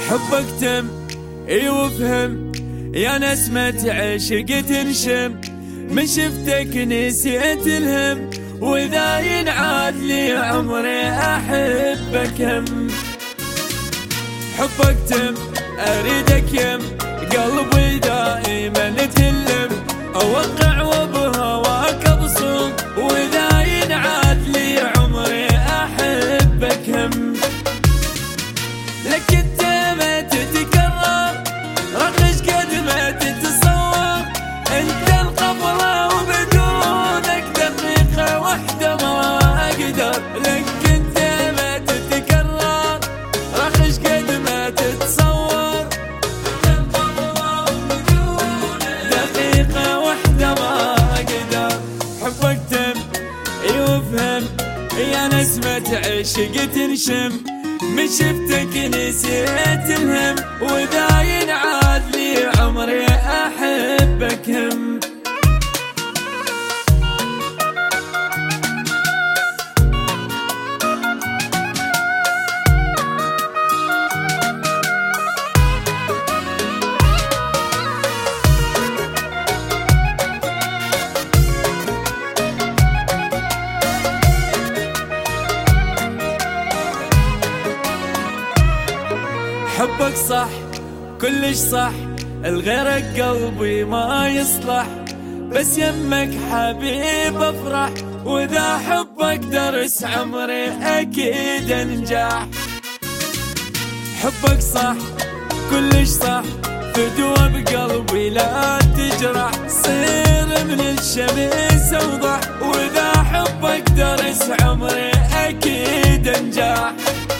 حبك تم اي وفهم يا نسمة عشق تنشم، من شفتك نسيت الهم، واذا ينعاد لي عمري احبك هم. حبك تم اريدك يم، قلبي دائما تلم، اوقع وبهواك ابصم، واذا ينعاد لي عمري احبك هم. لك انت ما تتكرر رخش قد ما تتصور، انت القبلة وبدونك دقيقة واحدة ما اقدر. لك انت ما تتكرر رخش قد ما تتصور، انت القبلة وبدونك دقيقة واحدة ما اقدر. حبك تم اي وفهم يا نسمة عشق تنشم، من شفتك نسيت الهم، واذا ينعاد لي عمري احبك هم. حبك صح كلش صح، الغيرك قلبي ما يصلح، بس يمك حبيب افرح، واذا حبك درس عمري اكيد انجح. حبك صح كلش صح، فدوى بقلبي لا تجرح، صير من الشمس اوضح، واذا حبك درس عمري اكيد انجح.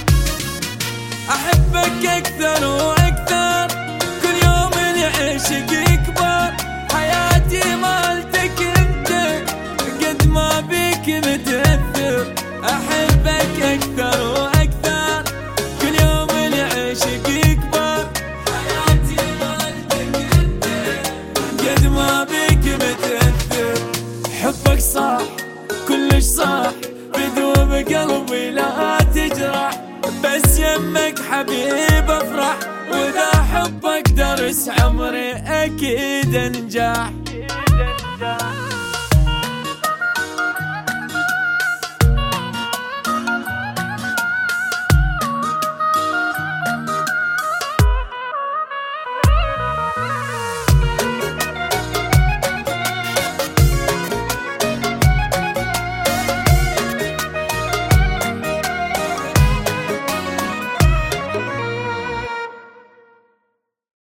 احبك اكثر واكثر، كل يوم العشق يكبر، حياتي مالتك انت قد ما بيك متاثر. احبك اكثر واكثر، كل يوم العشق يكبر، حياتي مالتك انت قد ما بيك متاثر. حبك صح كلش صح، بذوب قلبي لا تجرح، بس يمك حبيب افرح، واذا حبك درس عمري اكيد انجح.